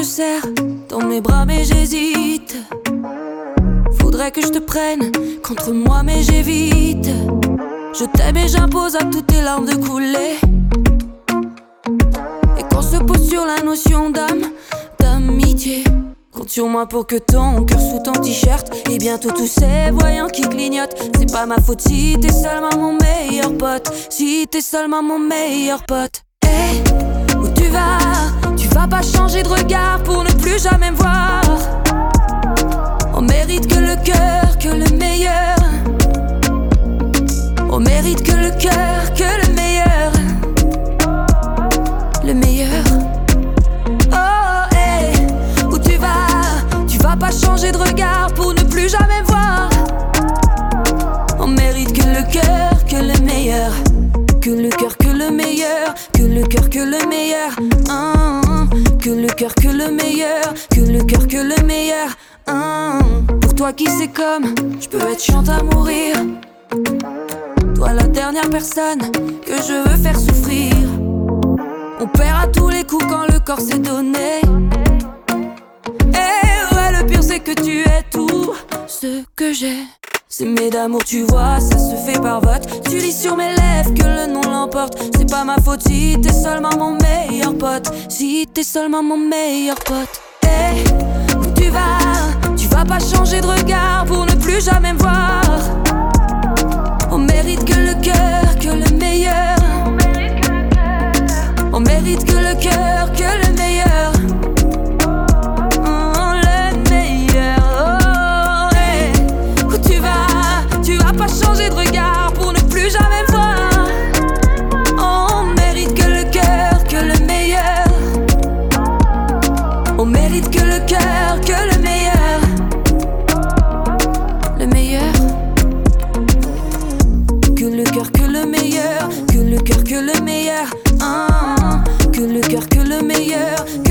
serre dans mes bras mais j'hésite. Faudrait que je te prenne contre moi mais j'évite. Je t'aime et j'impose à toutes tes larmes de couler. Et qu'on se pose sur la notion d'amitié. Compte sur moi pour que ton cœur sous ton t-shirt et bientôt tous ces voyants qui clignotent. C'est pas ma faute si t'es seulement mon meilleur pote. Si t'es seulement mon meilleur pote. Hey, où tu vas pas changer de regard pour ne plus jamais me voir. On mérite que le cœur, que le meilleur. On mérite que le cœur, que le meilleur. Le meilleur. Oh hey, où tu vas pas changer de regard pour ne plus jamais me voir. On mérite que le cœur, que le meilleur. Que le cœur, que le meilleur. Que le cœur, que le meilleur. Que le cœur, que le meilleur. Que le cœur, que le meilleur. Pour toi qui sais comme je peux être chiante à mourir. Toi la dernière personne que je veux faire souffrir. On perd à tous les coups quand le corps s'est donné. Et ouais, le pire c'est que tu es tout ce que j'ai. S'aimer d'amour tu vois, ça se fait par vote. Tu lis sur mes lèvres que le nom l'emporte. C'est pas ma faute si t'es seulement mon meilleur pote. Si t'es seulement mon meilleur pote. Hey, où tu vas pas changer de regard pour ne plus jamais me voir. On mérite que le cœur, que le meilleur. On mérite que le cœur, que le meilleur. Le meilleur. Oh, hey. Où tu vas pas changer de regard pour ne plus jamais me voir. On mérite que le cœur, que le meilleur. On mérite que le cœur, que le meilleur. Le meilleur. Que le cœur, que le meilleur. Que le cœur, que le meilleur. Que le cœur, que le meilleur.